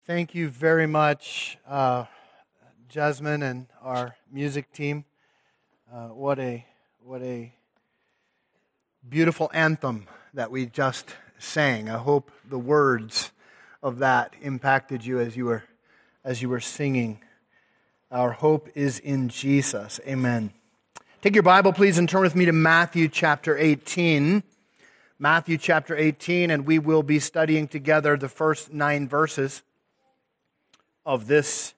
Thank you very much, Jasmine and our music team. What a beautiful anthem that we just sang. I hope the words of that impacted you as you were singing. Our hope is in Jesus. Amen. Take your Bible, please, and turn with me to Matthew chapter 18. Matthew chapter 18, and we will be studying together the first 9 verses of this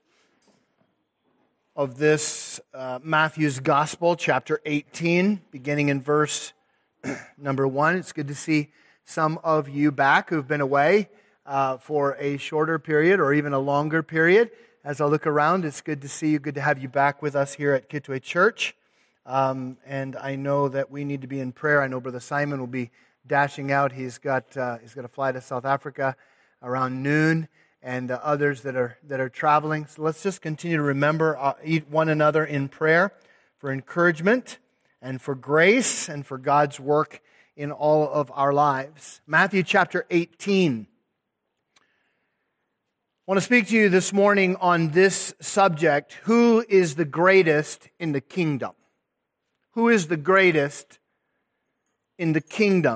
Matthew's Gospel, chapter 18, beginning in verse number 1. It's good to see some of you back who've been away for a shorter period or even a longer period. As I look around, it's good to see you, good to have you back with us here at Kitwe Church. And I know that we need to be in prayer. I know Brother Simon will be dashing out. He's got to fly to South Africa around noon, and others that are traveling. So let's just continue to remember one another in prayer for encouragement and for grace and for God's work in all of our lives. Matthew chapter 18. I want to speak to you this morning on this subject: who is the greatest in the kingdom? Who is the greatest in the kingdom?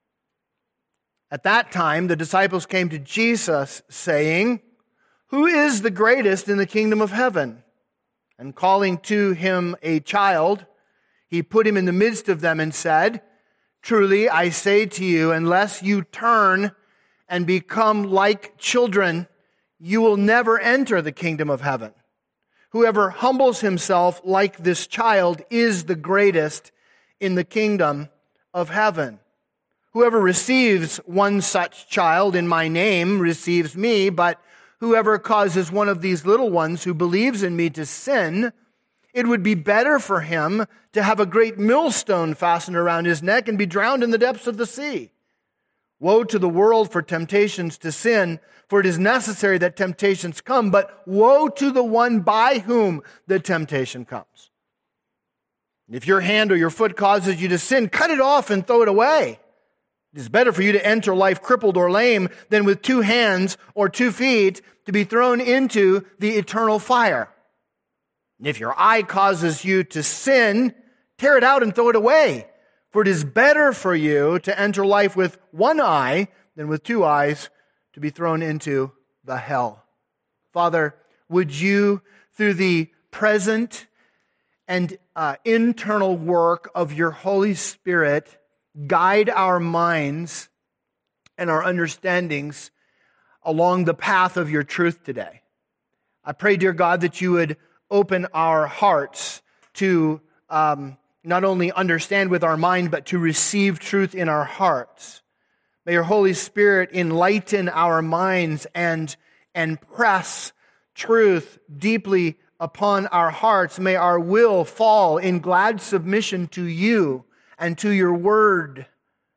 At that time, the disciples came to Jesus saying, "Who is the greatest in the kingdom of heaven?" And calling to him a child, he put him in the midst of them and said, "Truly I say to you, unless you turn and become like children, you will never enter the kingdom of heaven. Whoever humbles himself like this child is the greatest in the kingdom of heaven. Whoever receives one such child in my name receives me, but whoever causes one of these little ones who believes in me to sin, it would be better for him to have a great millstone fastened around his neck and be drowned in the depths of the sea. Woe to the world for temptations to sin, for it is necessary that temptations come, but woe to the one by whom the temptation comes. If your hand or your foot causes you to sin, cut it off and throw it away. It is better for you to enter life crippled or lame than with 2 hands or 2 feet to be thrown into the eternal fire. If your eye causes you to sin, tear it out and throw it away. For it is better for you to enter life with 1 eye than with 2 eyes to be thrown into the hell. Father, would you, through the present and internal work of your Holy Spirit, guide our minds and our understandings along the path of your truth today. I pray, dear God, that you would open our hearts to not only understand with our mind, but to receive truth in our hearts. May your Holy Spirit enlighten our minds and press truth deeply upon our hearts. May our will fall in glad submission to you and to your word.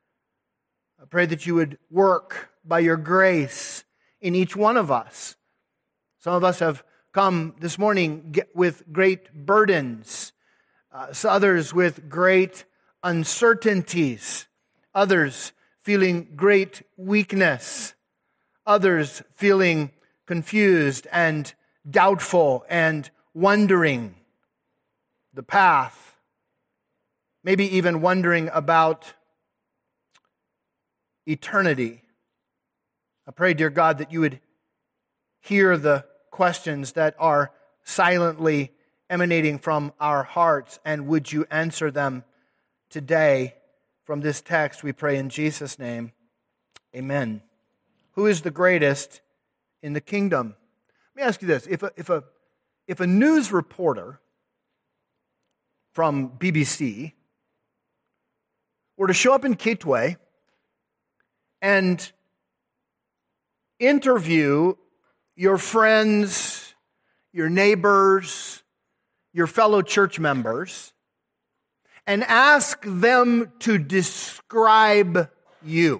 I pray that you would work by your grace in each one of us. Some of us have come this morning with great burdens, others with great uncertainties, others feeling great weakness, others feeling confused and doubtful and wondering the path. Maybe even wondering about eternity. I pray, dear God, that you would hear the questions that are silently emanating from our hearts, and would you answer them today from this text, we pray in Jesus' name. Amen. Who is the greatest in the kingdom? Let me ask you this. If a news reporter from BBC were to show up in Kitwe and interview your friends, your neighbors, your fellow church members, and ask them to describe you,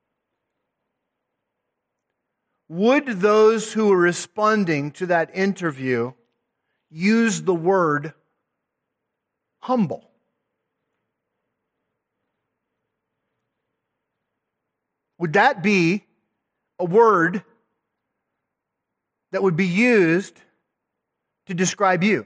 would those who are responding to that interview use the word humble? Would that be a word that would be used to describe you.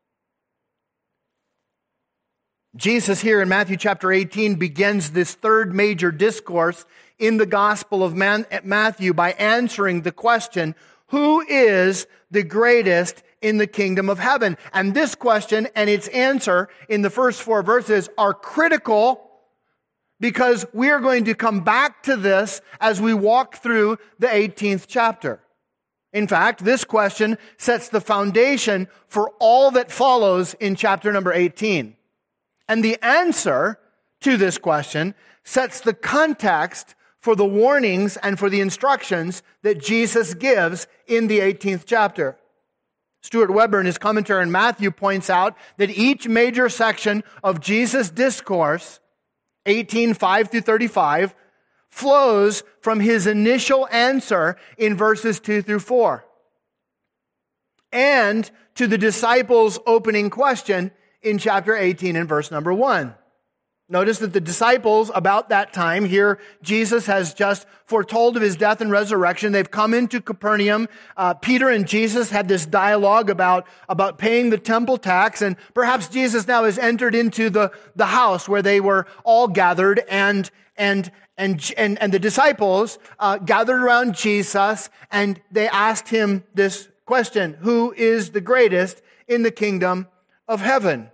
Jesus here in Matthew chapter 18 begins this third major discourse in the Gospel of Matthew by answering the question, who is the greatest in the kingdom of heaven? And this question and its answer in the first 4 verses are critical because we are going to come back to this as we walk through the 18th chapter. In fact, this question sets the foundation for all that follows in chapter number 18. And the answer to this question sets the context for the warnings and for the instructions that Jesus gives in the 18th chapter. Stuart Weber, in his commentary on Matthew, points out that each major section of Jesus' discourse, 18:5 through 35, flows from his initial answer in verses 2 through 4, and to the disciples' opening question in chapter 18 and verse number 1. Notice that the disciples, about that time, here Jesus has just foretold of his death and resurrection. They've come into Capernaum. Peter and Jesus had this dialogue about paying the temple tax, and perhaps Jesus now has entered into the house where they were all gathered, and the disciples gathered around Jesus, and they asked him this question: who is the greatest in the kingdom of heaven?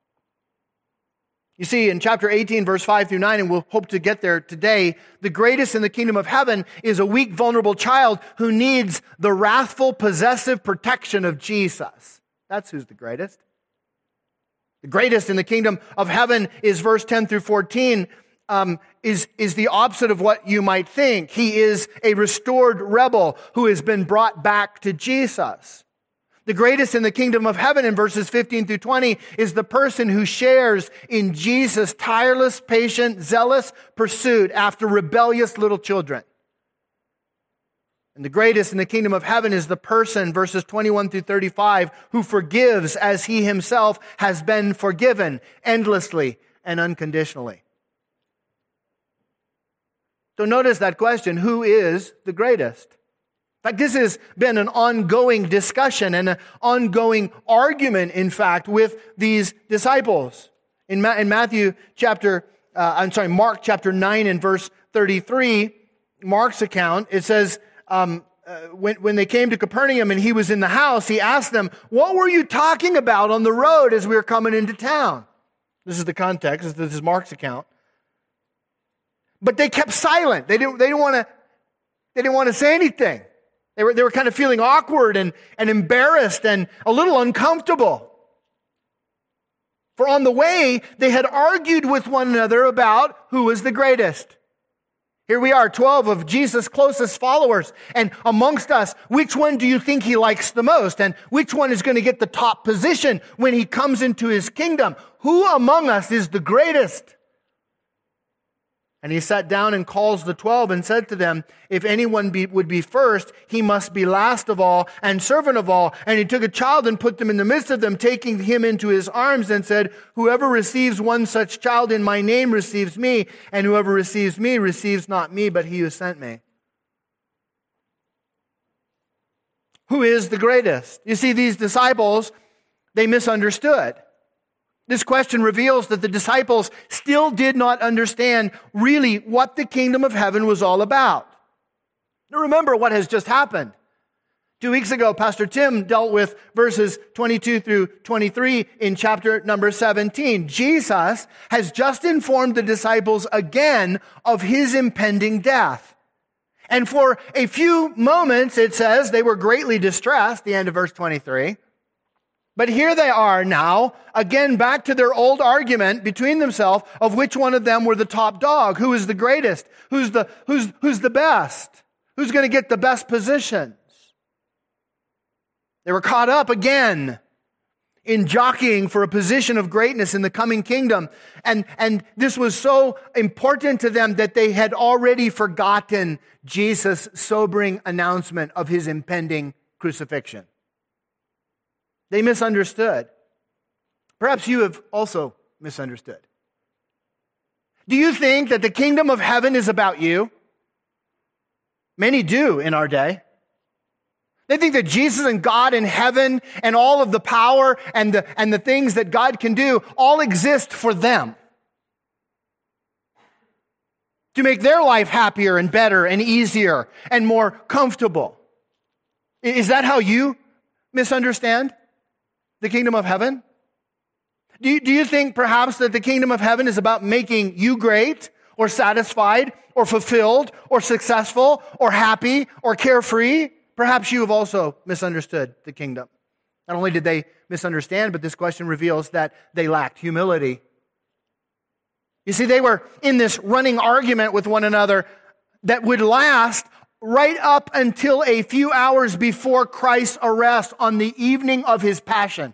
You see, in chapter 18, verse 5 through 9, and we'll hope to get there today, the greatest in the kingdom of heaven is a weak, vulnerable child who needs the wrathful, possessive protection of Jesus. That's who's the greatest. The greatest in the kingdom of heaven is verse 10 through 14, is the opposite of what you might think. He is a restored rebel who has been brought back to Jesus. The greatest in the kingdom of heaven in verses 15 through 20 is the person who shares in Jesus' tireless, patient, zealous pursuit after rebellious little children. And the greatest in the kingdom of heaven is the person, verses 21 through 35, who forgives as he himself has been forgiven endlessly and unconditionally. So notice that question, who is the greatest? In fact, this has been an ongoing discussion and an ongoing argument, in fact, with these disciples. In Mark chapter 9 and verse 33, Mark's account, it says, when they came to Capernaum and he was in the house, he asked them, what were you talking about on the road as we were coming into town? This is the context. This is Mark's account. But they kept silent. They didn't want to say anything. They were kind of feeling awkward and embarrassed and a little uncomfortable. For on the way, they had argued with one another about who was the greatest. Here we are, 12 of Jesus' closest followers. And amongst us, which one do you think he likes the most? And which one is going to get the top position when he comes into his kingdom? Who among us is the greatest? And he sat down and calls the 12 and said to them, if anyone would be first, he must be last of all and servant of all. And he took a child and put them in the midst of them, taking him into his arms and said, whoever receives one such child in my name receives me, and whoever receives me receives not me, but he who sent me. Who is the greatest? You see, these disciples, they misunderstood. This question reveals that the disciples still did not understand really what the kingdom of heaven was all about. Now remember what has just happened. 2 weeks ago, Pastor Tim dealt with verses 22 through 23 in chapter number 17. Jesus has just informed the disciples again of his impending death. And for a few moments, it says, they were greatly distressed, the end of verse 23. But here they are now, again back to their old argument between themselves of which one of them were the top dog, who is the greatest, who's the best, who's going to get the best positions. They were caught up again in jockeying for a position of greatness in the coming kingdom. And this was so important to them that they had already forgotten Jesus' sobering announcement of his impending crucifixion. They misunderstood. Perhaps you have also misunderstood. Do you think that the kingdom of heaven is about you? Many do in our day. They think that Jesus and God in heaven and all of the power and the things that God can do all exist for them, to make their life happier and better and easier and more comfortable. Is that how you misunderstand the kingdom of heaven? Do you think perhaps that the kingdom of heaven is about making you great or satisfied or fulfilled or successful or happy or carefree? Perhaps you have also misunderstood the kingdom. Not only did they misunderstand, but this question reveals that they lacked humility. You see, they were in this running argument with one another that would last right up until a few hours before Christ's arrest on the evening of his passion,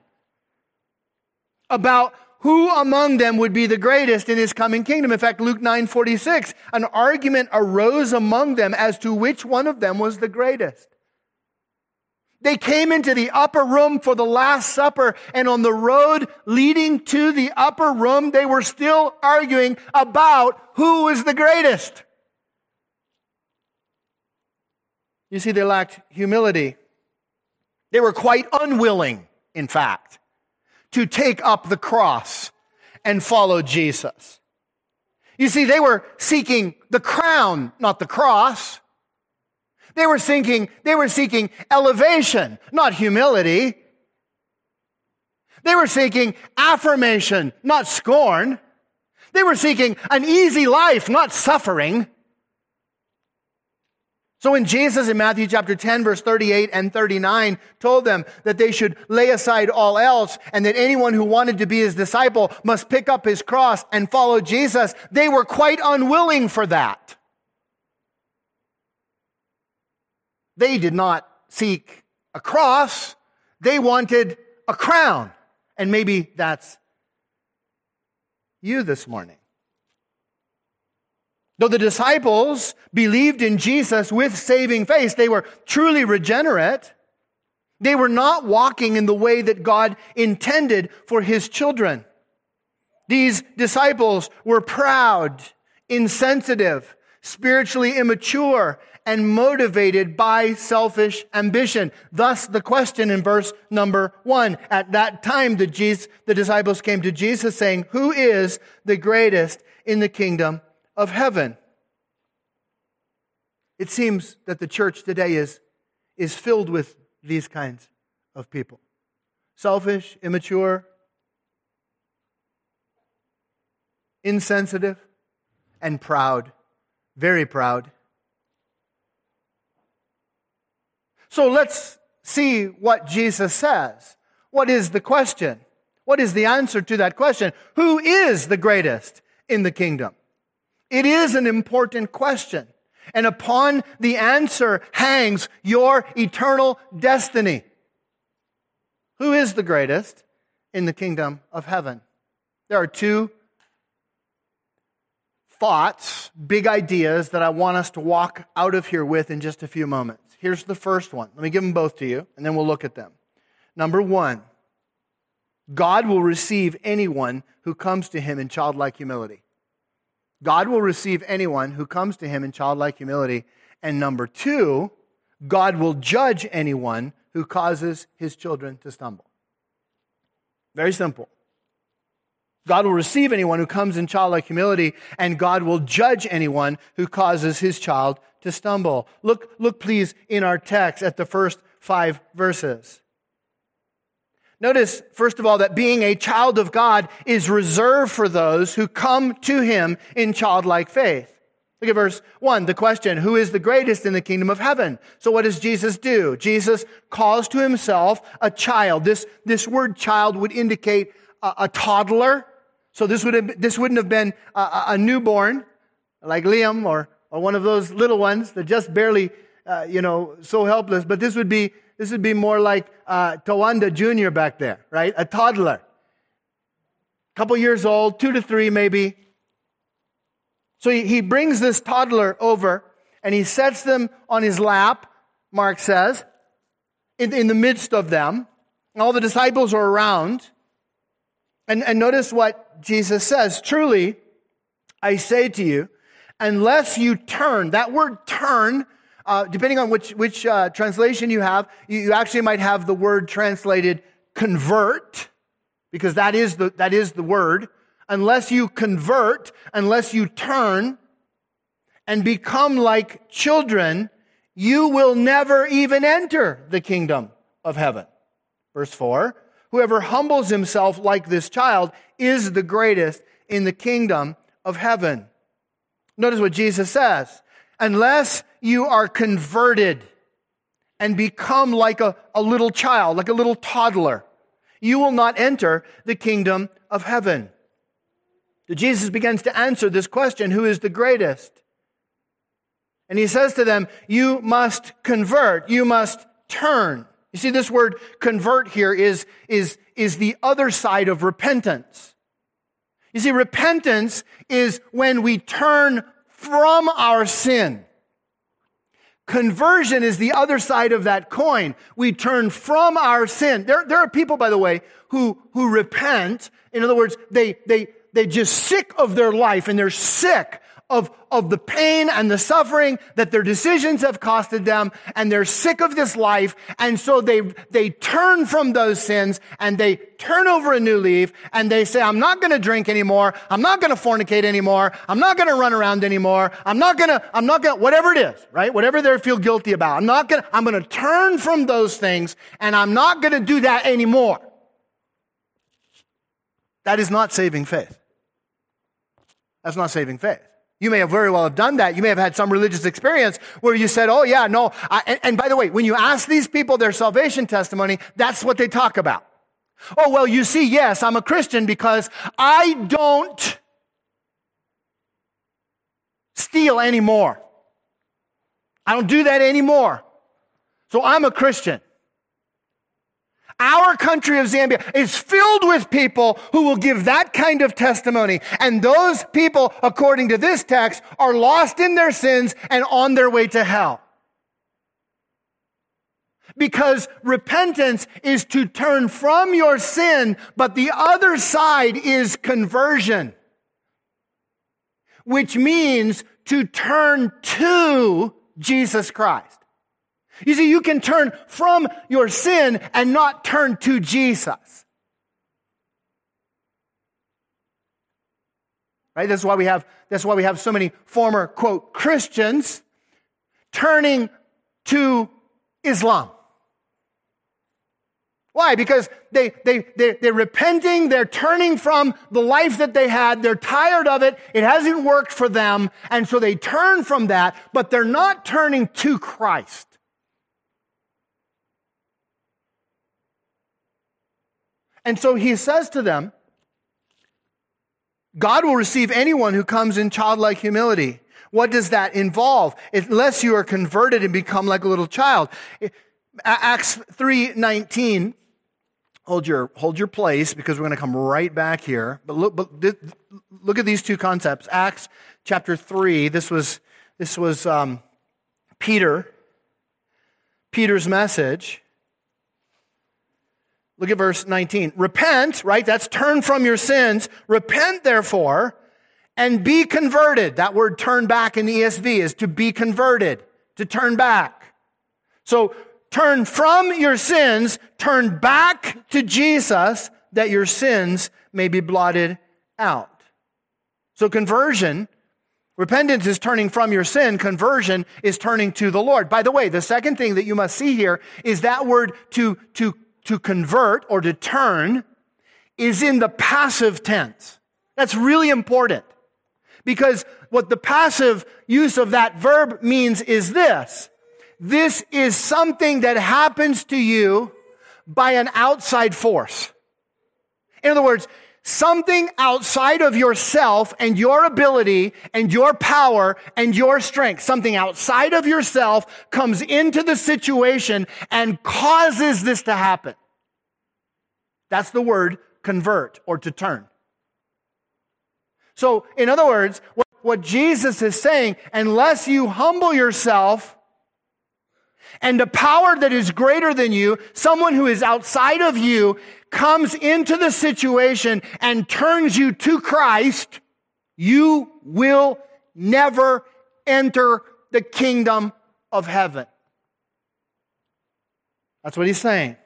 about who among them would be the greatest in his coming kingdom. In fact, Luke 9:46, an argument arose among them as to which one of them was the greatest. They came into the upper room for the Last Supper, and on the road leading to the upper room, they were still arguing about who was the greatest. You see, they lacked humility. They were quite unwilling, in fact, to take up the cross and follow Jesus. You see, they were seeking the crown, not the cross. They were seeking elevation, not humility. They were seeking affirmation, not scorn. They were seeking an easy life, not suffering. So when Jesus in Matthew chapter 10, verse 38 and 39 told them that they should lay aside all else and that anyone who wanted to be his disciple must pick up his cross and follow Jesus, they were quite unwilling for that. They did not seek a cross. They wanted a crown. And maybe that's you this morning. Though the disciples believed in Jesus with saving faith, they were truly regenerate. They were not walking in the way that God intended for his children. These disciples were proud, insensitive, spiritually immature, and motivated by selfish ambition. Thus, the question in verse number 1. At that time, the disciples came to Jesus saying, "Who is the greatest in the kingdom of heaven?" It seems that the church today is filled with these kinds of people. Selfish, immature, insensitive, and proud. Very proud. So let's see what Jesus says. What is the question? What is the answer to that question? Who is the greatest in the kingdom? It is an important question, and upon the answer hangs your eternal destiny. Who is the greatest in the kingdom of heaven? There are two thoughts, big ideas that I want us to walk out of here with in just a few moments. Here's the first one. Let me give them both to you, and then we'll look at them. Number one, God will receive anyone who comes to him in childlike humility. God will receive anyone who comes to him in childlike humility. And number two, God will judge anyone who causes his children to stumble. Very simple. God will receive anyone who comes in childlike humility, and God will judge anyone who causes his child to stumble. Look please in our text at the first 5 verses. Notice, first of all, that being a child of God is reserved for those who come to him in childlike faith. Look at verse 1, the question, who is the greatest in the kingdom of heaven? So what does Jesus do? Jesus calls to himself a child. This word child would indicate a toddler. So this wouldn't have been a newborn like Liam or one of those little ones that just barely, so helpless. But this would be more like Tawanda Jr. back there, right? A toddler. Couple years old, 2 to 3 maybe. So he brings this toddler over and he sets them on his lap, Mark says, in the midst of them. All the disciples are around. And notice what Jesus says. Truly, I say to you, unless you turn, that word turn depending on which translation you have, you actually might have the word translated convert, because that is the word. Unless you convert, unless you turn and become like children, you will never even enter the kingdom of heaven. Verse 4, whoever humbles himself like this child is the greatest in the kingdom of heaven. Notice what Jesus says. Unless you are converted and become like a little child, like a little toddler, you will not enter the kingdom of heaven. So Jesus begins to answer this question, who is the greatest? And he says to them, you must convert, you must turn. You see, this word convert here is the other side of repentance. You see, repentance is when we turn from our sin. Conversion is the other side of that coin. We turn from our sin. There are people, by the way, who repent. In other words, they're just sick of their life, and they're sick of the pain and the suffering that their decisions have costed them, and they're sick of this life, and so they turn from those sins, and they turn over a new leaf, and they say, I'm not going to drink anymore, I'm not going to fornicate anymore, I'm not going to run around anymore, I'm not going to, whatever it is, right? Whatever they feel guilty about, I'm going to turn from those things, and I'm not going to do that anymore. That is not saving faith. That's not saving faith. You may have very well have done that. You may have had some religious experience where you said, oh yeah, no. And by the way, when you ask these people their salvation testimony, that's what they talk about. Oh, well, you see, yes, I'm a Christian because I don't steal anymore. I don't do that anymore. So I'm a Christian. Our country of Zambia is filled with people who will give that kind of testimony. And those people, according to this text, are lost in their sins and on their way to hell. Because repentance is to turn from your sin, but the other side is conversion, which means to turn to Jesus Christ. You see, you can turn from your sin and not turn to Jesus. Right? That's why we have so many former, quote, Christians turning to Islam. Why? Because they're repenting, they're turning from the life that they had, they're tired of it, it hasn't worked for them, and so they turn from that, but they're not turning to Christ. And so he says to them, God will receive anyone who comes in childlike humility. What does that involve? Unless you are converted and become like a little child. Acts 3:19. Hold your place, because we're going to come right back here. But look at these two concepts. Acts chapter 3. This was Peter's message. Look at verse 19. Repent, right? That's turn from your sins. Repent, therefore, and be converted. That word turn back in the ESV is to be converted, to turn back. So turn from your sins, turn back to Jesus, that your sins may be blotted out. So conversion, repentance is turning from your sin. Conversion is turning to the Lord. By the way, the second thing that you must see here is that word to convert or to turn is in the passive tense. That's really important, because what the passive use of that verb means is this. This is something that happens to you by an outside force. In other words, something outside of yourself and your ability and your power and your strength, something outside of yourself comes into the situation and causes this to happen. That's the word convert or to turn. So, in other words, what Jesus is saying, unless you humble yourself and a power that is greater than you, someone who is outside of you, comes into the situation and turns you to Christ, you will never enter the kingdom of heaven. That's what he's saying.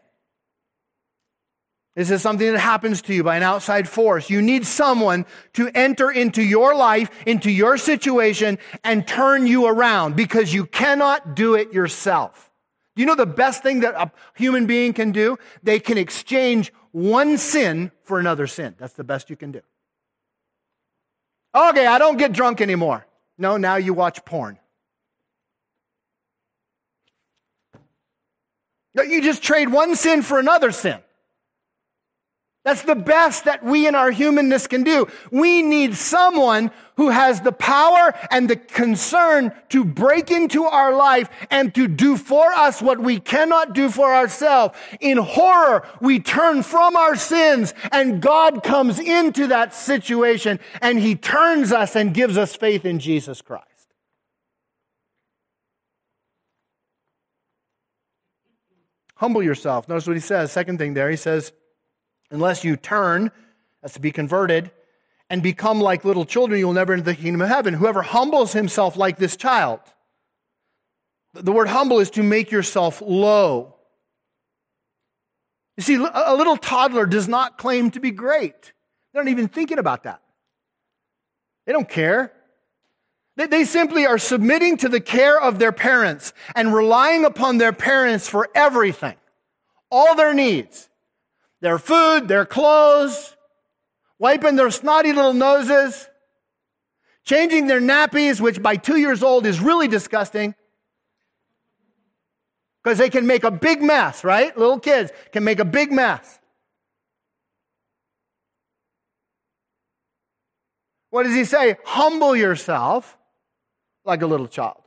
This is something that happens to you by an outside force. You need someone to enter into your life, into your situation, and turn you around because you cannot do it yourself. Do you know the best thing that a human being can do? They can exchange one sin for another sin. That's the best you can do. Okay, I don't get drunk anymore. No, now you watch porn. You just trade one sin for another sin. That's the best that we in our humanness can do. We need someone who has the power and the concern to break into our life and to do for us what we cannot do for ourselves. In horror, we turn from our sins and God comes into that situation and He turns us and gives us faith in Jesus Christ. Humble yourself. Notice what he says. Second thing there, he says, unless you turn, that's to be converted, and become like little children, you will never enter the kingdom of heaven. Whoever humbles himself like this child. The word humble is to make yourself low. You see, a little toddler does not claim to be great. They're not even thinking about that. They don't care. They simply are submitting to the care of their parents and relying upon their parents for everything. All their needs. Their food, their clothes, wiping their snotty little noses, changing their nappies, which by 2 years old is really disgusting. Because they can make a big mess, right? Little kids can make a big mess. What does he say? Humble yourself like a little child.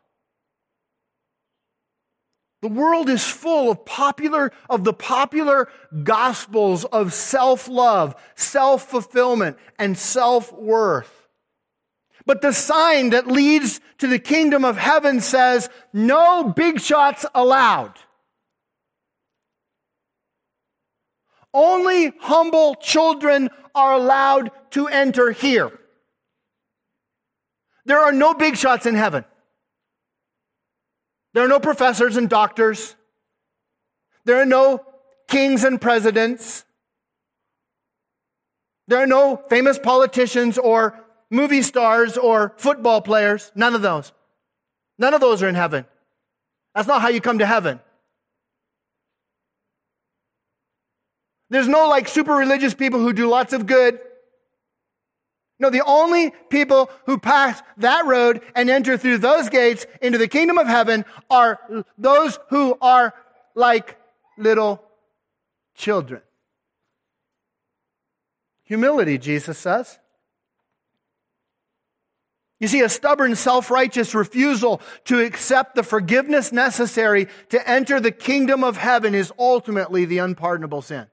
The world is full of the popular gospels of self-love, self-fulfillment, and self-worth. But the sign that leads to the kingdom of heaven says, no big shots allowed. Only humble children are allowed to enter here. There are no big shots in heaven. There are no professors and doctors. There are no kings and presidents. There are no famous politicians or movie stars or football players. None of those. None of those are in heaven. That's not how you come to heaven. There's no like super religious people who do lots of good. No, the only people who pass that road and enter through those gates into the kingdom of heaven are those who are like little children. Humility, Jesus says. You see, a stubborn, self-righteous refusal to accept the forgiveness necessary to enter the kingdom of heaven is ultimately the unpardonable sin.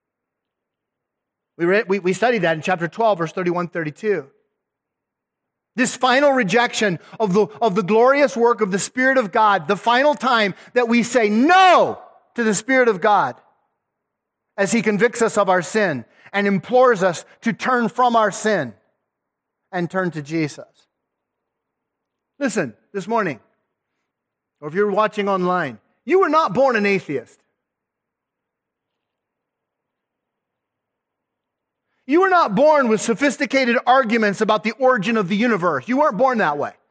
We studied that in chapter 12, verse 31-32. This final rejection of the glorious work of the Spirit of God, the final time that we say no to the Spirit of God as He convicts us of our sin and implores us to turn from our sin and turn to Jesus. Listen, this morning, or if you're watching online, you were not born an atheist. You were not born with sophisticated arguments about the origin of the universe. You weren't born that way.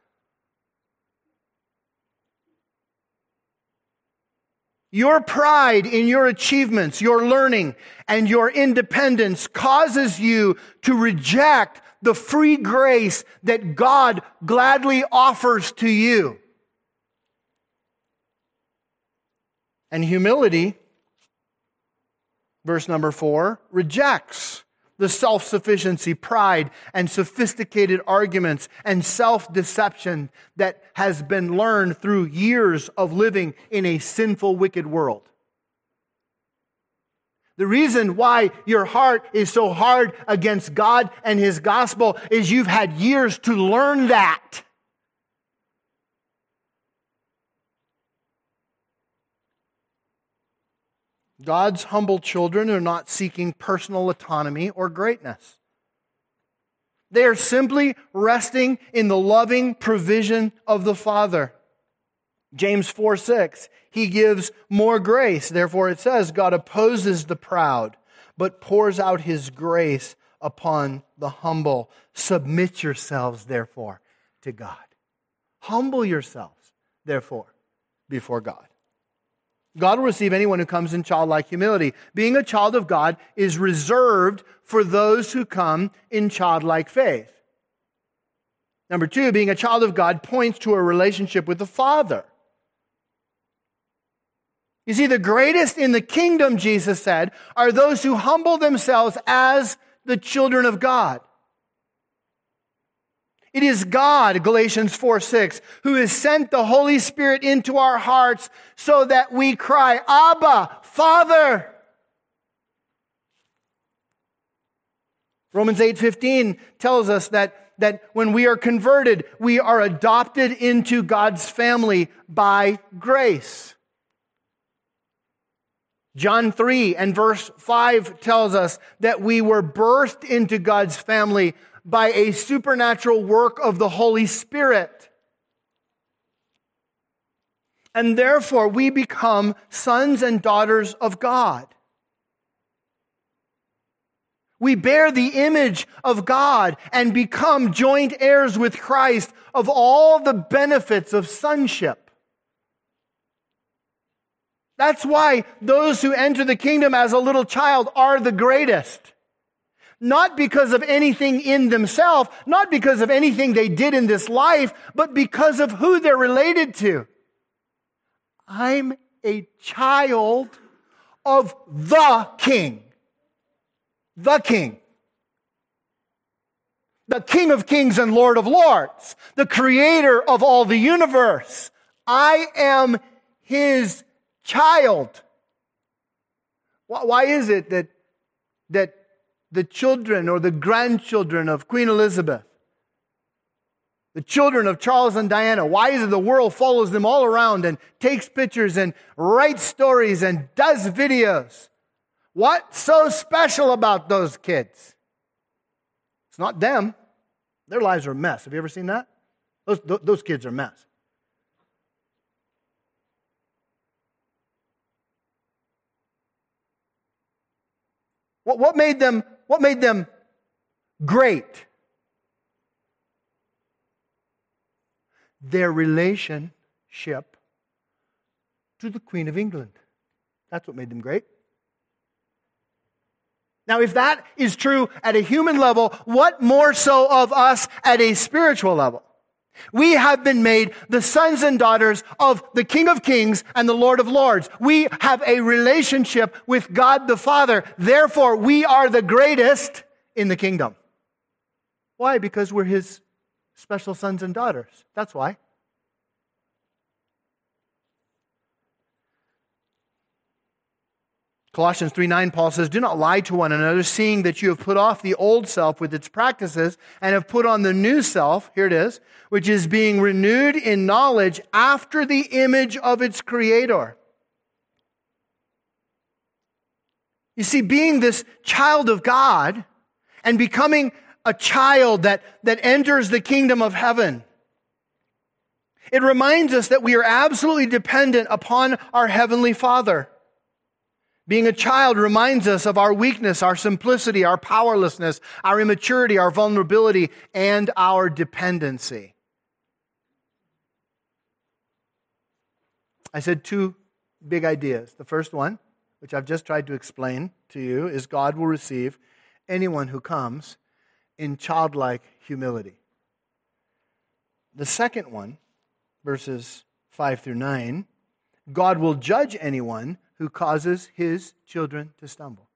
Your pride in your achievements, your learning, and your independence causes you to reject the free grace that God gladly offers to you. And humility, verse number 4, rejects the self-sufficiency, pride, and sophisticated arguments and self-deception that has been learned through years of living in a sinful, wicked world. The reason why your heart is so hard against God and His gospel is you've had years to learn that. God's humble children are not seeking personal autonomy or greatness. They are simply resting in the loving provision of the Father. James 4:6, he gives more grace. Therefore it says, God opposes the proud, but pours out his grace upon the humble. Submit yourselves, therefore, to God. Humble yourselves, therefore, before God. God will receive anyone who comes in childlike humility. Being a child of God is reserved for those who come in childlike faith. Number two, being a child of God points to a relationship with the Father. You see, the greatest in the kingdom, Jesus said, are those who humble themselves as the children of God. It is God, Galatians 4:6, who has sent the Holy Spirit into our hearts so that we cry, Abba, Father. Romans 8:15 tells us that when we are converted, we are adopted into God's family by grace. John 3 and verse 5 tells us that we were birthed into God's family by a supernatural work of the Holy Spirit. And therefore, we become sons and daughters of God. We bear the image of God and become joint heirs with Christ of all the benefits of sonship. That's why those who enter the kingdom as a little child are the greatest. Not because of anything in themselves, not because of anything they did in this life, but because of who they're related to. I'm a child of the King. The King. The King of Kings and Lord of Lords. The creator of all the universe. I am his child. Why is it that the children or the grandchildren of Queen Elizabeth, the children of Charles and Diana, why is it the world follows them all around and takes pictures and writes stories and does videos? What's so special about those kids? It's not them. Their lives are a mess. Have you ever seen that? Those kids are a mess. What made them great? Their relationship to the Queen of England. That's what made them great. Now, if that is true at a human level, what more so of us at a spiritual level? We have been made the sons and daughters of the King of Kings and the Lord of Lords. We have a relationship with God the Father. Therefore, we are the greatest in the kingdom. Why? Because we're his special sons and daughters. That's why. Colossians 3:9, Paul says, do not lie to one another, seeing that you have put off the old self with its practices and have put on the new self, here it is, which is being renewed in knowledge after the image of its creator. You see, being this child of God and becoming a child that enters the kingdom of heaven, it reminds us that we are absolutely dependent upon our Heavenly Father. Being a child reminds us of our weakness, our simplicity, our powerlessness, our immaturity, our vulnerability, and our dependency. I said two big ideas. The first one, which I've just tried to explain to you, is God will receive anyone who comes in childlike humility. The second one, verses 5 through 9, God will judge anyone who causes his children to stumble.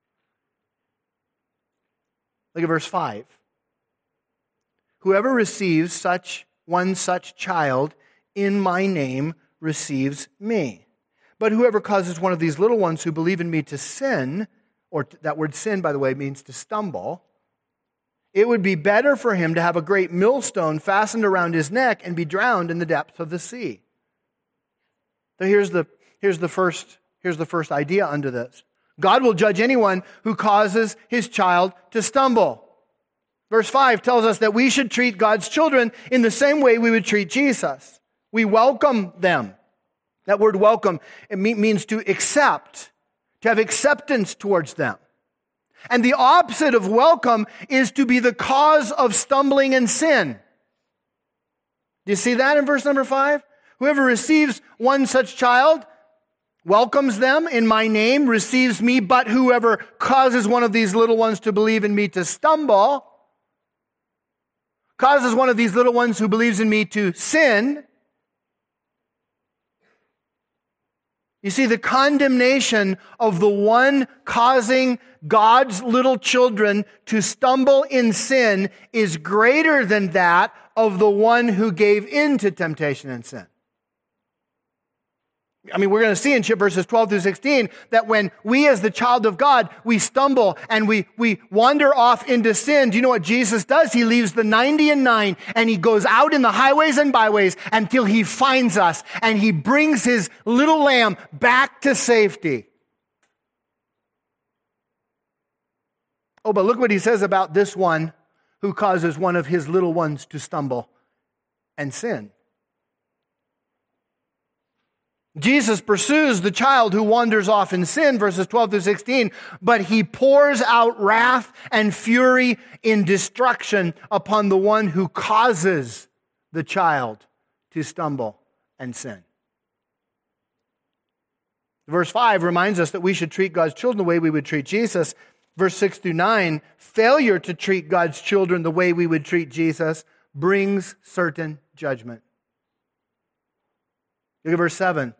Look at verse 5. Whoever receives such child in my name receives me. But whoever causes one of these little ones who believe in me to sin, or that word sin, by the way, means to stumble, it would be better for him to have a great millstone fastened around his neck and be drowned in the depths of the sea. So here's the first idea under this. God will judge anyone who causes his child to stumble. Verse 5 tells us that we should treat God's children in the same way we would treat Jesus. We welcome them. That word welcome, it means to accept, to have acceptance towards them. And the opposite of welcome is to be the cause of stumbling and sin. Do you see that in verse number 5? Whoever receives one such child welcomes them in my name, receives me, but whoever causes one of these little ones to believe in me to stumble, causes one of these little ones who believes in me to sin. You see, the condemnation of the one causing God's little children to stumble in sin is greater than that of the one who gave in to temptation and sin. I mean, we're going to see in verses 12 through 16 that when we as the child of God, we stumble and we wander off into sin, do you know what Jesus does? He leaves the 99 and he goes out in the highways and byways until he finds us and he brings his little lamb back to safety. Oh, but look what he says about this one who causes one of his little ones to stumble and sin. Jesus pursues the child who wanders off in sin, verses 12 through 16, but he pours out wrath and fury in destruction upon the one who causes the child to stumble and sin. Verse 5 reminds us that we should treat God's children the way we would treat Jesus. Verse 6 through 9, failure to treat God's children the way we would treat Jesus brings certain judgment. Look at verse 7.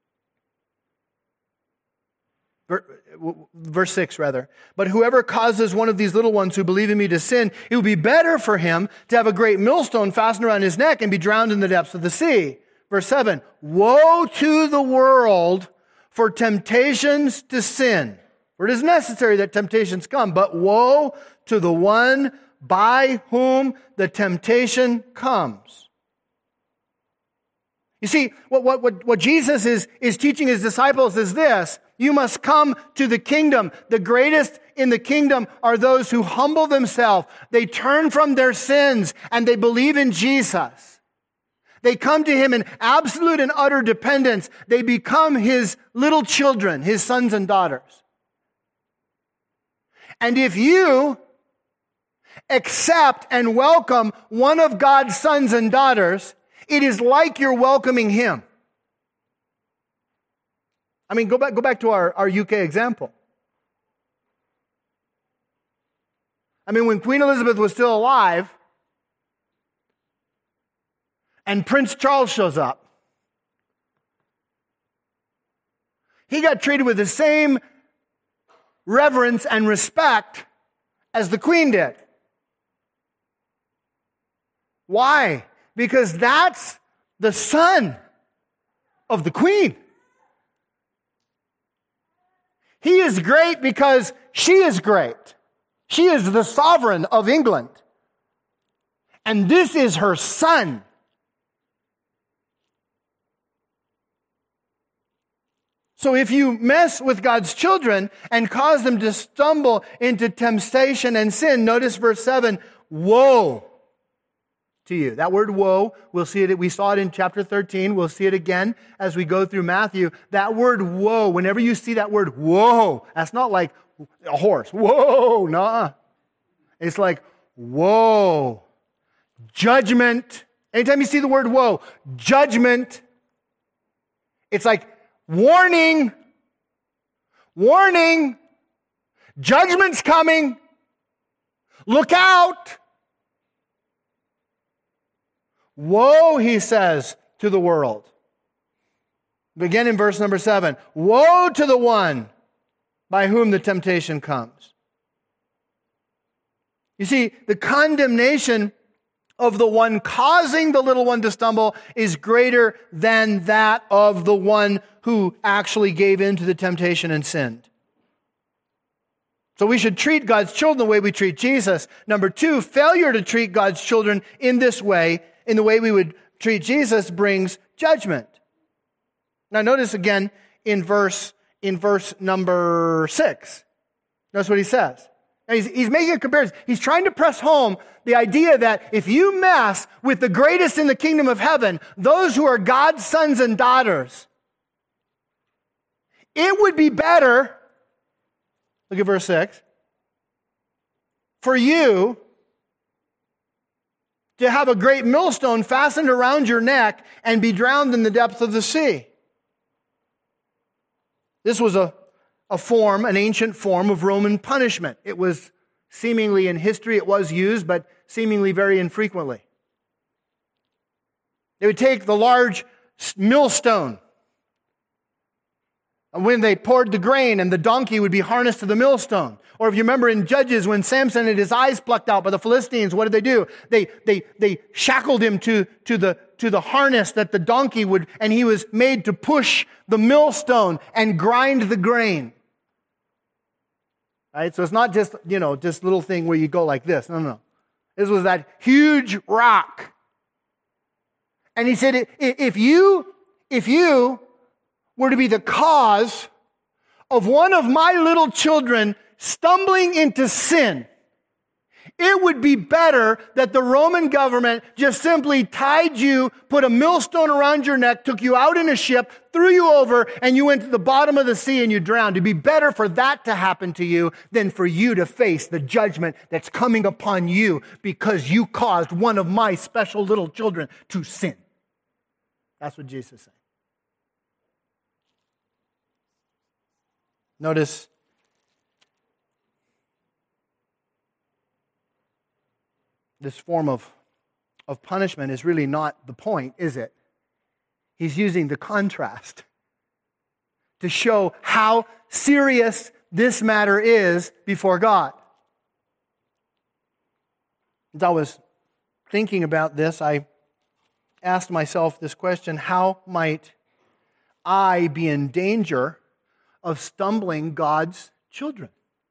Verse 6, rather. But whoever causes one of these little ones who believe in me to sin, it would be better for him to have a great millstone fastened around his neck and be drowned in the depths of the sea. Verse 7, woe to the world for temptations to sin. For it is necessary that temptations come, but woe to the one by whom the temptation comes. You see, what Jesus is teaching his disciples is this: you must come to the kingdom. The greatest in the kingdom are those who humble themselves. They turn from their sins and they believe in Jesus. They come to him in absolute and utter dependence. They become his little children, his sons and daughters. And if you accept and welcome one of God's sons and daughters, it is like you're welcoming him. I mean, go back to our UK example. I mean, when Queen Elizabeth was still alive and Prince Charles shows up, he got treated with the same reverence and respect as the Queen did. Why? Because that's the son of the Queen. He is great because she is great. She is the sovereign of England. And this is her son. So if you mess with God's children and cause them to stumble into temptation and sin, notice verse 7, woe to you. That word woe, we'll see it, we saw it in chapter 13. We'll see it again as we go through Matthew. That word woe, whenever you see that word woe, that's not like a horse. Whoa, nah. It's like woe. Judgment. Anytime you see the word woe, judgment. It's like warning. Warning. Judgment's coming. Look out. Woe, he says, to the world. Begin in verse number 7. Woe to the one by whom the temptation comes. You see, the condemnation of the one causing the little one to stumble is greater than that of the one who actually gave in to the temptation and sinned. So we should treat God's children the way we treat Jesus. Number 2, failure to treat God's children in this way, in the way we would treat Jesus, brings judgment. Now notice again in verse number 6. Notice what he says. Now he's making a comparison. He's trying to press home the idea that if you mess with the greatest in the kingdom of heaven, those who are God's sons and daughters, It would be better, look at verse 6, for you to have a great millstone fastened around your neck and be drowned in the depths of the sea. This was an ancient form of Roman punishment. It was seemingly in history, it was used, but seemingly very infrequently. They would take the large millstone, and when they poured the grain, and the donkey would be harnessed to the millstone. Or if you remember in Judges, when Samson had his eyes plucked out by the Philistines, what did they do? They shackled him to the harness that the donkey would, and he was made to push the millstone and grind the grain. Right? So it's not just, just little thing where you go like this. No. This was that huge rock. And he said, if you were to be the cause of one of my little children stumbling into sin, it would be better that the Roman government just simply tied you, put a millstone around your neck, took you out in a ship, threw you over, and you went to the bottom of the sea and you drowned. It'd be better for that to happen to you than for you to face the judgment that's coming upon you because you caused one of my special little children to sin. That's what Jesus said. Notice this form of punishment is really not the point, is it? He's using the contrast to show how serious this matter is before God. As I was thinking about this, I asked myself this question: how might I be in danger of stumbling God's children?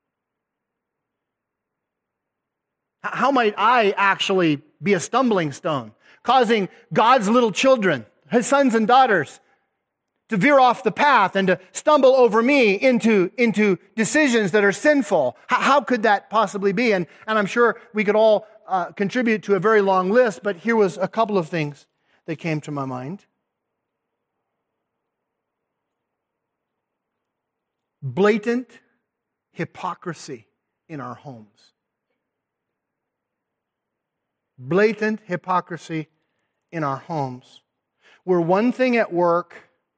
How might I actually be a stumbling stone, causing God's little children, his sons and daughters, to veer off the path and to stumble over me into decisions that are sinful? How could that possibly be? And I'm sure we could all contribute to a very long list, but here was a couple of things that came to my mind. Blatant hypocrisy in our homes. Blatant hypocrisy in our homes. We're one thing at work,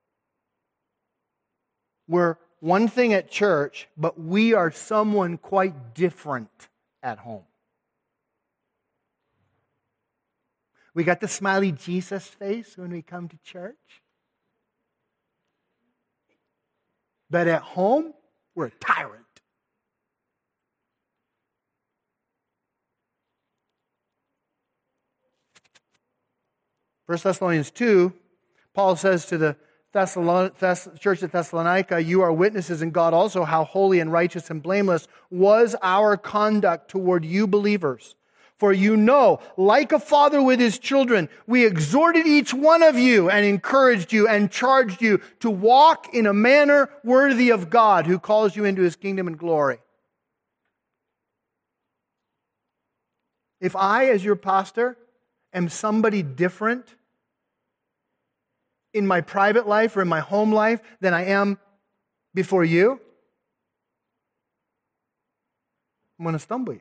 we're one thing at church, but we are someone quite different at home. We got the smiley Jesus face when we come to church. But at home, we're a tyrant. 1 Thessalonians 2, Paul says to the church at Thessalonica, you are witnesses in God also how holy and righteous and blameless was our conduct toward you believers. For you know, like a father with his children, we exhorted each one of you and encouraged you and charged you to walk in a manner worthy of God who calls you into his kingdom and glory. If I, as your pastor, am somebody different in my private life or in my home life than I am before you, I'm going to stumble you.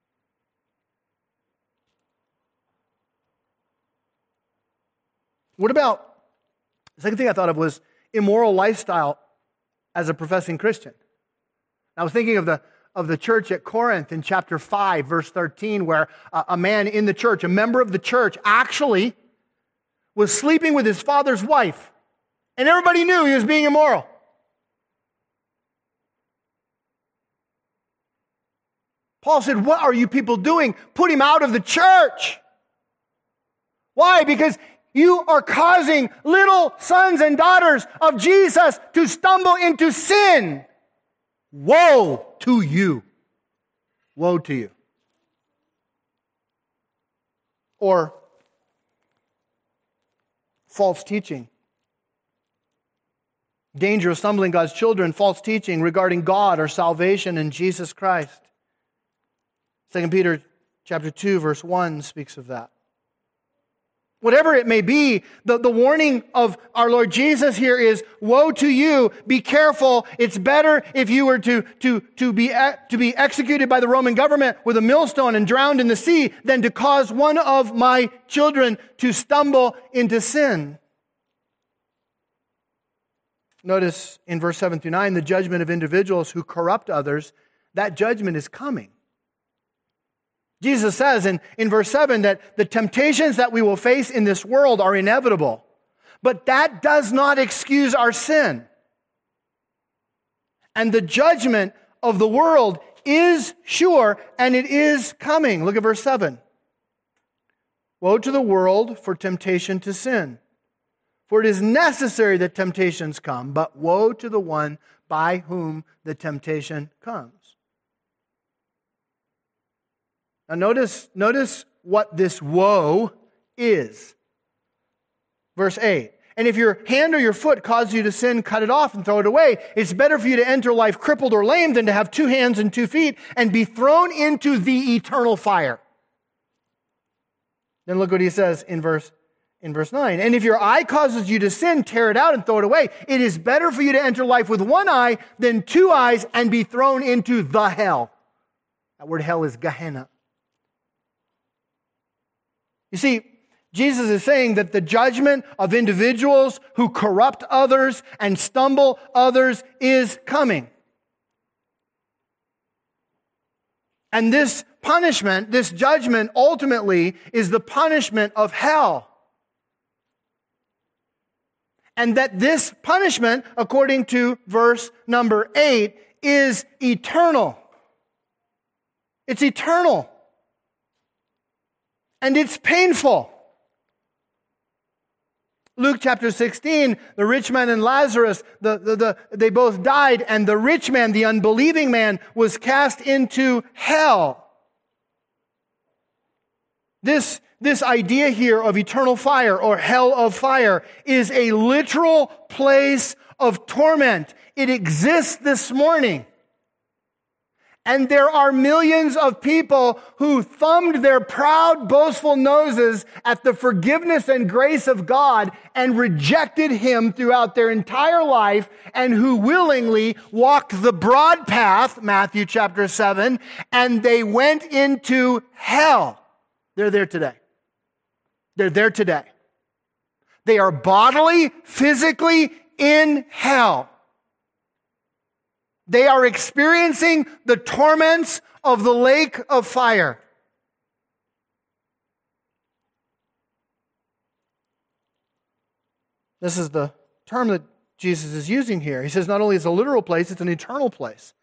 What about, the second thing I thought of was immoral lifestyle as a professing Christian. I was thinking of the church at Corinth in chapter 5, verse 13, where a man in the church, a member of the church, actually was sleeping with his father's wife. And everybody knew he was being immoral. Paul said, what are you people doing? Put him out of the church. Why? Because you are causing little sons and daughters of Jesus to stumble into sin. Woe to you. Woe to you. Or false teaching. Danger of stumbling God's children, false teaching regarding God or salvation in Jesus Christ. 2 Peter chapter 2, verse 1 speaks of that. Whatever it may be, the warning of our Lord Jesus here is, woe to you, be careful. It's better if you were to be executed by the Roman government with a millstone and drowned in the sea than to cause one of my children to stumble into sin. Notice in verse 7 through 9, the judgment of individuals who corrupt others, that judgment is coming. Jesus says in verse 7 that the temptations that we will face in this world are inevitable, but that does not excuse our sin. And the judgment of the world is sure, and it is coming. Look at verse 7. Woe to the world for temptation to sin. For it is necessary that temptations come, but woe to the one by whom the temptation comes. Now notice what this woe is. Verse 8. And if your hand or your foot causes you to sin, cut it off and throw it away. It's better for you to enter life crippled or lame than to have 2 hands and 2 feet and be thrown into the eternal fire. Then look what he says in verse 9. And if your eye causes you to sin, tear it out and throw it away. It is better for you to enter life with 1 eye than 2 eyes and be thrown into the hell. That word hell is Gehenna. You see, Jesus is saying that the judgment of individuals who corrupt others and stumble others is coming. And this punishment, this judgment, ultimately is the punishment of hell. And that this punishment, according to verse number 8, is eternal. It's eternal. And it's painful. Luke chapter 16, the rich man and Lazarus, they both died, and the rich man, the unbelieving man, was cast into hell. This idea here of eternal fire or hell of fire is a literal place of torment. It exists this morning. And there are millions of people who thumbed their proud, boastful noses at the forgiveness and grace of God and rejected Him throughout their entire life, and who willingly walked the broad path, Matthew chapter 7, and they went into hell. They're there today. They're there today. They are bodily, physically in hell. They are experiencing the torments of the lake of fire. This is the term that Jesus is using here. He says not only is it a literal place, it's an eternal place.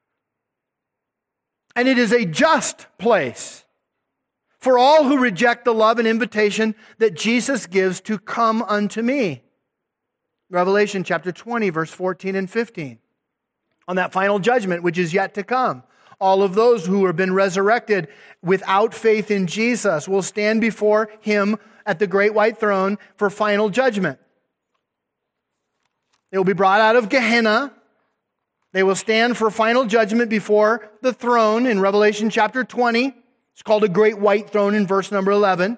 And it is a just place for all who reject the love and invitation that Jesus gives to come unto me. Revelation chapter 20, verse 14 and 15. On that final judgment, which is yet to come, all of those who have been resurrected without faith in Jesus will stand before Him at the great white throne for final judgment. They will be brought out of Gehenna. They will stand for final judgment before the throne in Revelation chapter 20. It's called a great white throne in verse number 11.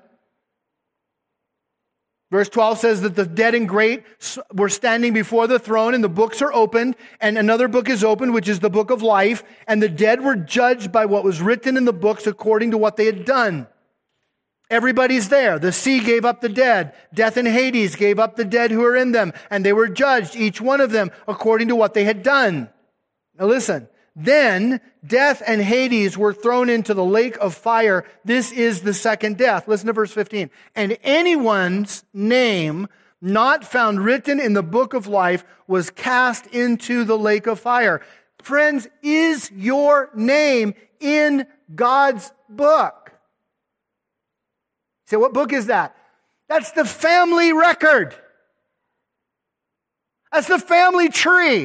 Verse 12 says that the dead and great were standing before the throne, and the books are opened, and another book is opened, which is the book of life, and the dead were judged by what was written in the books according to what they had done. Everybody's there. The sea gave up the dead. Death and Hades gave up the dead who were in them, and they were judged, each one of them, according to what they had done. Now listen. Then death and Hades were thrown into the lake of fire. This is the second death. Listen to verse 15. And anyone's name not found written in the book of life was cast into the lake of fire. Friends, is your name in God's book? You say, what book is that? That's the family record. That's the family tree.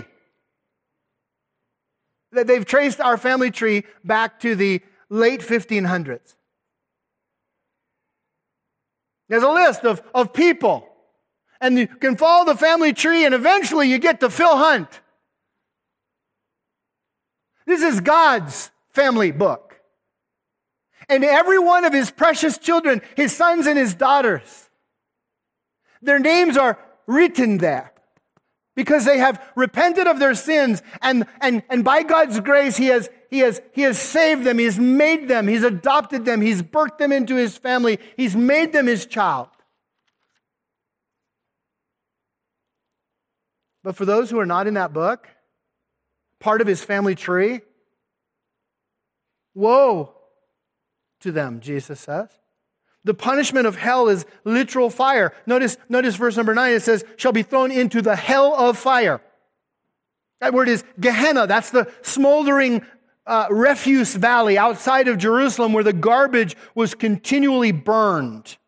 They've traced our family tree back to the late 1500s. There's a list of people. And you can follow the family tree, and eventually you get to Phil Hunt. This is God's family book. And every one of His precious children, His sons and His daughters, Their names are written there because they have repented of their sins, and by God's grace, He has saved them, He's made them, He's adopted them, He's birthed them into His family, He's made them His child. But for those who are not in that book, part of His family tree, woe to them, Jesus says. The punishment of hell is literal fire. Notice verse number 9, it says, shall be thrown into the hell of fire. That word is Gehenna. That's the smoldering refuse valley outside of Jerusalem where the garbage was continually burned.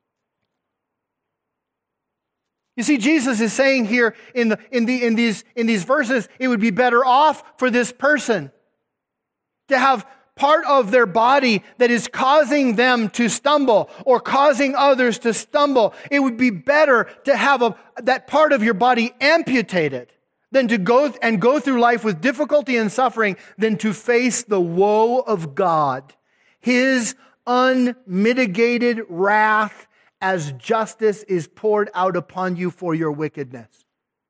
You see, Jesus is saying here in these verses, it would be better off for this person to have part of their body that is causing them to stumble or causing others to stumble. It would be better to have that part of your body amputated than to go through life with difficulty and suffering than to face the woe of God, His unmitigated wrath as justice is poured out upon you for your wickedness.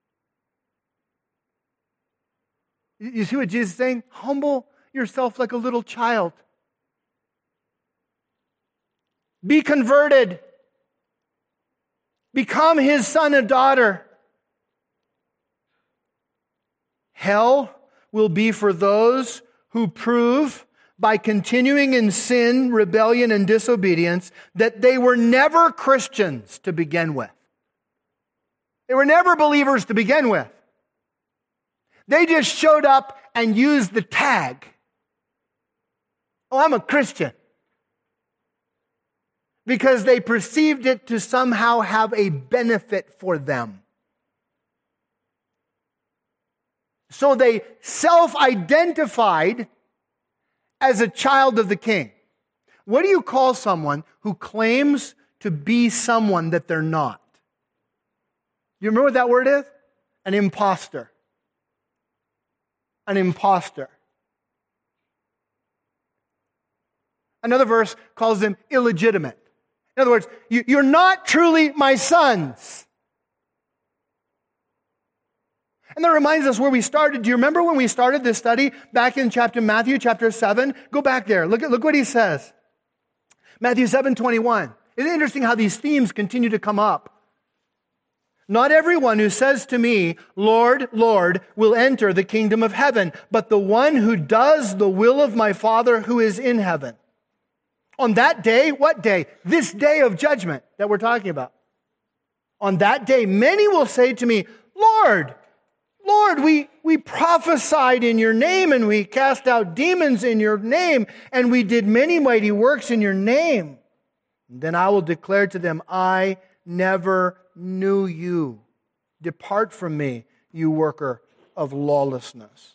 You see what Jesus is saying? Humble yourself like a little child. Be converted. Become His son and daughter. Hell will be for those who prove by continuing in sin, rebellion, and disobedience that they were never Christians to begin with. They were never believers to begin with. They just showed up and used the tag. Oh, I'm a Christian. Because they perceived it to somehow have a benefit for them. So they self-identified as a child of the King. What do you call someone who claims to be someone that they're not? You remember what that word is? An imposter. An imposter. Another verse calls them illegitimate. In other words, you're not truly my sons. And that reminds us where we started. Do you remember when we started this study back in Matthew chapter 7? Go back there. Look what he says. Matthew 7:21. Isn't it interesting how these themes continue to come up? Not everyone who says to me, Lord, Lord, will enter the kingdom of heaven, but the one who does the will of my Father who is in heaven. On that day, what day? This day of judgment that we're talking about. On that day, many will say to me, Lord, Lord, we prophesied in your name, and we cast out demons in your name, and we did many mighty works in your name. And then I will declare to them, I never knew you. Depart from me, you worker of lawlessness.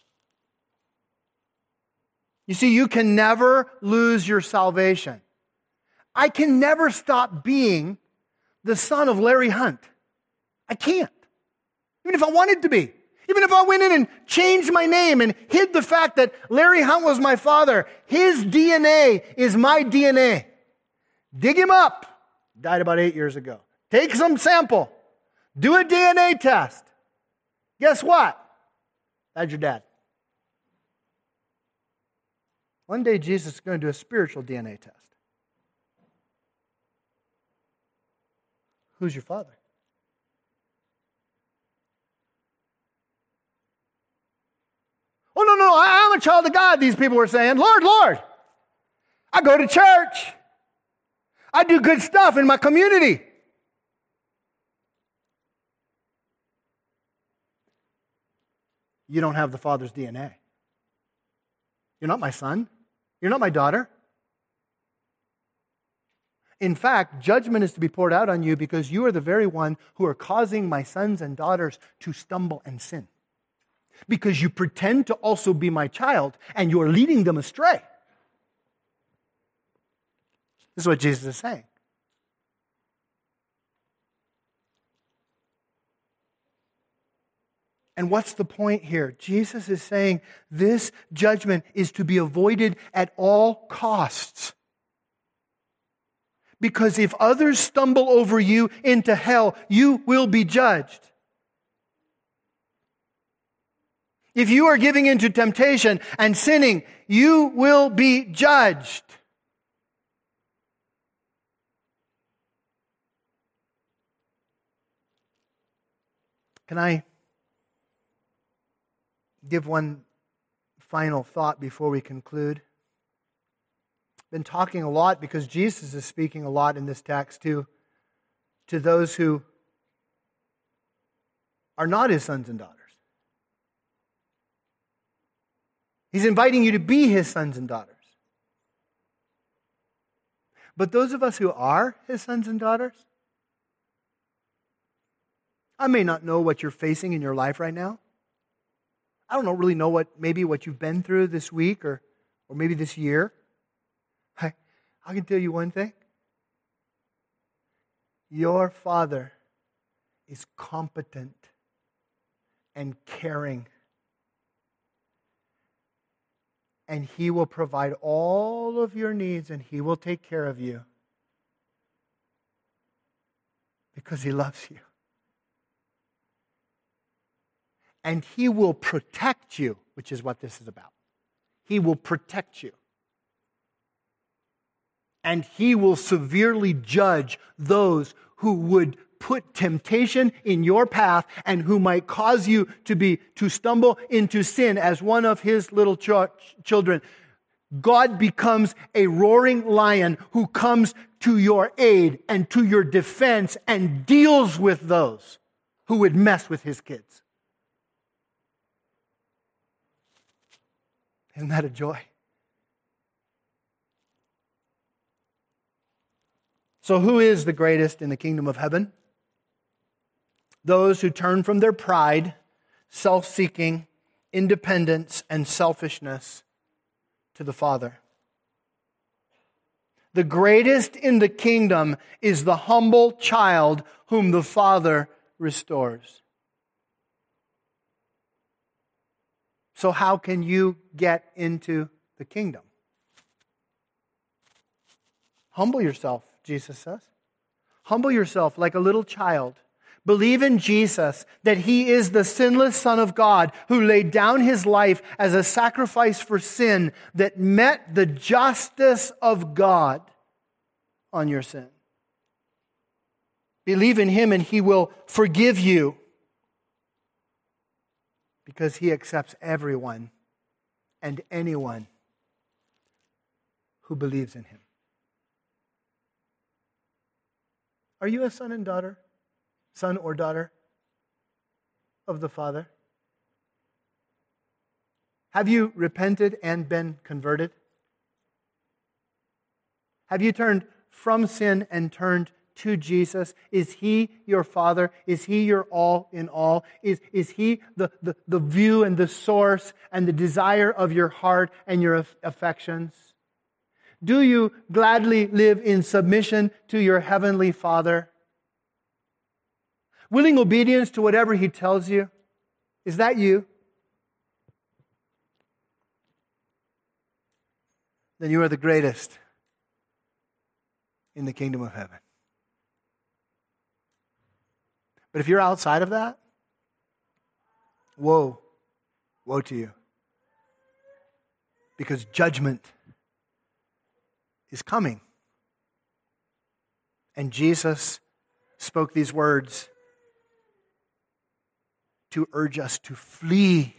You see, you can never lose your salvation. I can never stop being the son of Larry Hunt. I can't. Even if I wanted to be. Even if I went in and changed my name and hid the fact that Larry Hunt was my father, his DNA is my DNA. Dig him up. Died about 8 years ago. Take some sample. Do a DNA test. Guess what? That's your dad. One day Jesus is going to do a spiritual DNA test. Who's your father? Oh, no, I'm a child of God, these people were saying. Lord, Lord, I go to church. I do good stuff in my community. You don't have the Father's DNA. You're not my son. You're not my daughter. In fact, judgment is to be poured out on you because you are the very one who are causing my sons and daughters to stumble and sin. Because you pretend to also be my child and you're leading them astray. This is what Jesus is saying. And what's the point here? Jesus is saying this judgment is to be avoided at all costs. Because if others stumble over you into hell, you will be judged. If you are giving into temptation and sinning, you will be judged. Can I give one final thought before we conclude? I've been talking a lot because Jesus is speaking a lot in this text to those who are not His sons and daughters. He's inviting you to be His sons and daughters. But those of us who are His sons and daughters, I may not know what you're facing in your life right now. I don't really know what you've been through this week or maybe this year. I can tell you one thing. Your Father is competent and caring. And He will provide all of your needs and He will take care of you. Because He loves you. And He will protect you, which is what this is about. He will protect you. And He will severely judge those who would put temptation in your path and who might cause you to stumble into sin as one of His little children. God becomes a roaring lion who comes to your aid and to your defense and deals with those who would mess with His kids. Isn't that a joy? So who is the greatest in the kingdom of heaven? Those who turn from their pride, self-seeking, independence, and selfishness to the Father. The greatest in the kingdom is the humble child whom the Father restores. So how can you get into the kingdom? Humble yourself, Jesus says. Humble yourself like a little child. Believe in Jesus, that He is the sinless Son of God who laid down His life as a sacrifice for sin that met the justice of God on your sin. Believe in Him and He will forgive you. Because He accepts everyone and anyone who believes in Him. Are you a son or daughter of the Father? Have you repented and been converted? Have you turned from sin and turned to Jesus? Is He your Father? Is He your all in all? Is He the view and the source and the desire of your heart and your affections? Do you gladly live in submission to your heavenly Father? Willing obedience to whatever He tells you? Is that you? Then you are the greatest in the kingdom of heaven. But if you're outside of that, woe to you. Because judgment is coming. And Jesus spoke these words to urge us to flee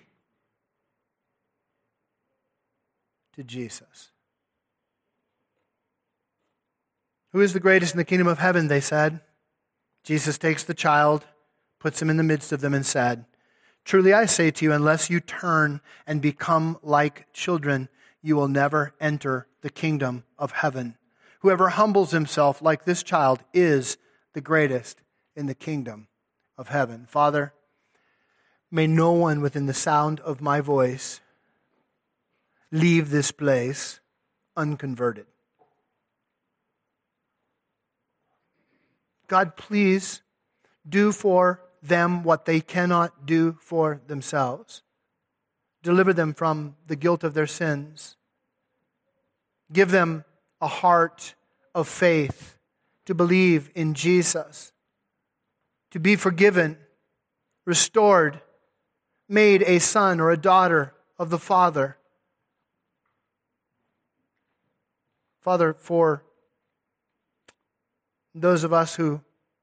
to Jesus. Who is the greatest in the kingdom of heaven, they said. Jesus takes the child, puts him in the midst of them, and said, "Truly I say to you, unless you turn and become like children, you will never enter the kingdom of heaven. Whoever humbles himself like this child is the greatest in the kingdom of heaven." Father, may no one within the sound of my voice leave this place unconverted. God, please do for them what they cannot do for themselves. Deliver them from the guilt of their sins. Give them a heart of faith to believe in Jesus, to be forgiven, restored, made a son or a daughter of the Father. Father, for those of us who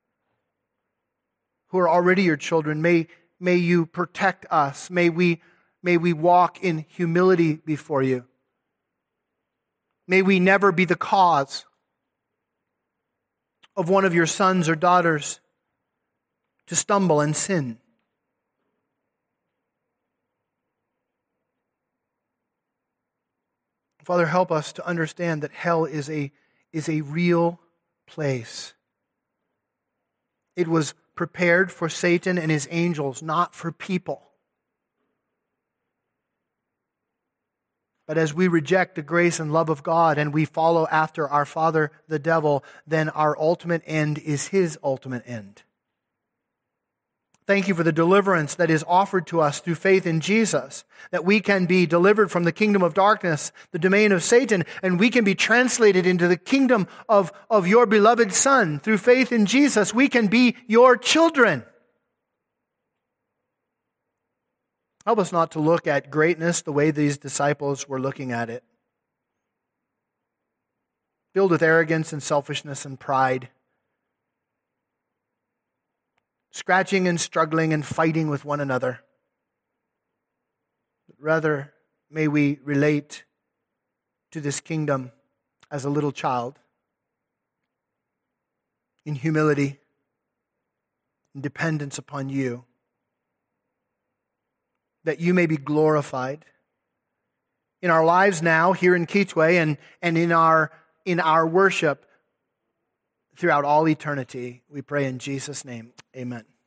are already your children, may you protect us. May we walk in humility before you. May we never be the cause of one of your sons or daughters to stumble and sin. Father, help us to understand that hell is a real place. It was prepared for Satan and his angels, not for people. But as we reject the grace and love of God and we follow after our father, the devil, then our ultimate end is his ultimate end. Thank you for the deliverance that is offered to us through faith in Jesus, that we can be delivered from the kingdom of darkness, the domain of Satan, and we can be translated into the kingdom of your beloved Son. Through faith in Jesus, we can be your children. Help us not to look at greatness the way these disciples were looking at it, filled with arrogance and selfishness and pride, scratching and struggling and fighting with one another. Rather, may we relate to this kingdom as a little child, in humility, in dependence upon you, that you may be glorified in our lives now, here in Kitwe, and in our worship throughout all eternity. We pray in Jesus' name. Amen.